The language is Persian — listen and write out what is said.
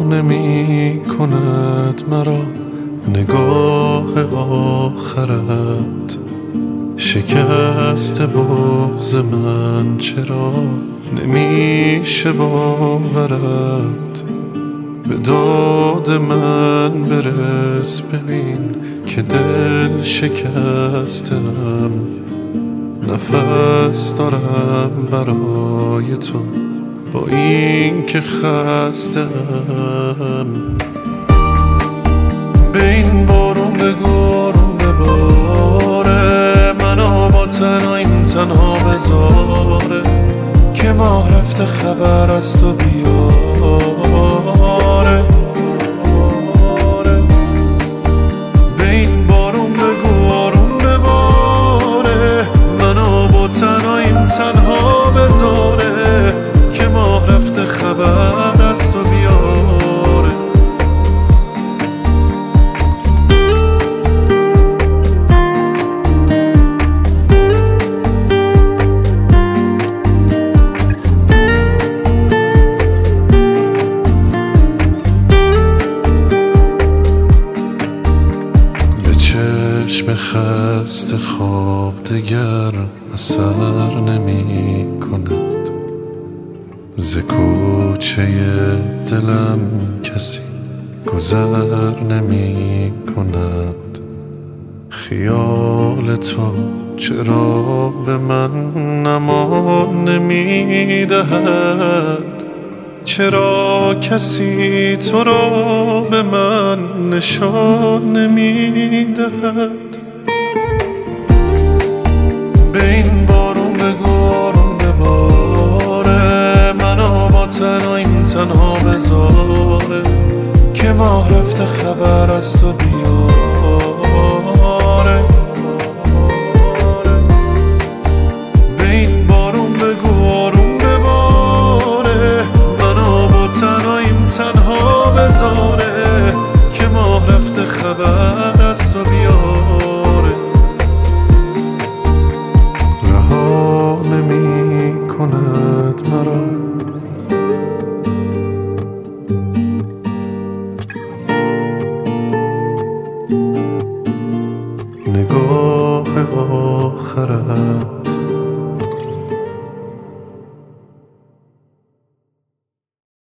نمی کند مرا نگاه آخرت. شکست بغض من چرا نمیشه باورت. به داد من برس ببین که دل شکستم. نفس دارم برای تو با این که خستم. به این بارون بگارون بباره منو با تنهاییم تنها بذاره که ماه رفته خبر از تو بیاره. به این بارون بگارون بباره منو با تنهاییم تنها بذاره که ماه رفته خبر از تو بیاره. به چشم خسته خواب دگر اثر نمی کند. ز کوچه دلم کسی گذر نمی کند. خیال تو چرا به من امان نمی دهد. چرا کسی تو را به من نشان نمی دهد. به این بارون بگارون بباره منو با تنهاییم تنها بذاره که ماه رفته خبر از تو بیاره. به این بارون بگارون بباره منو با تنهاییم تنها بذاره که ماه رفته خبر از تو بیاره. رها نمی کند مرا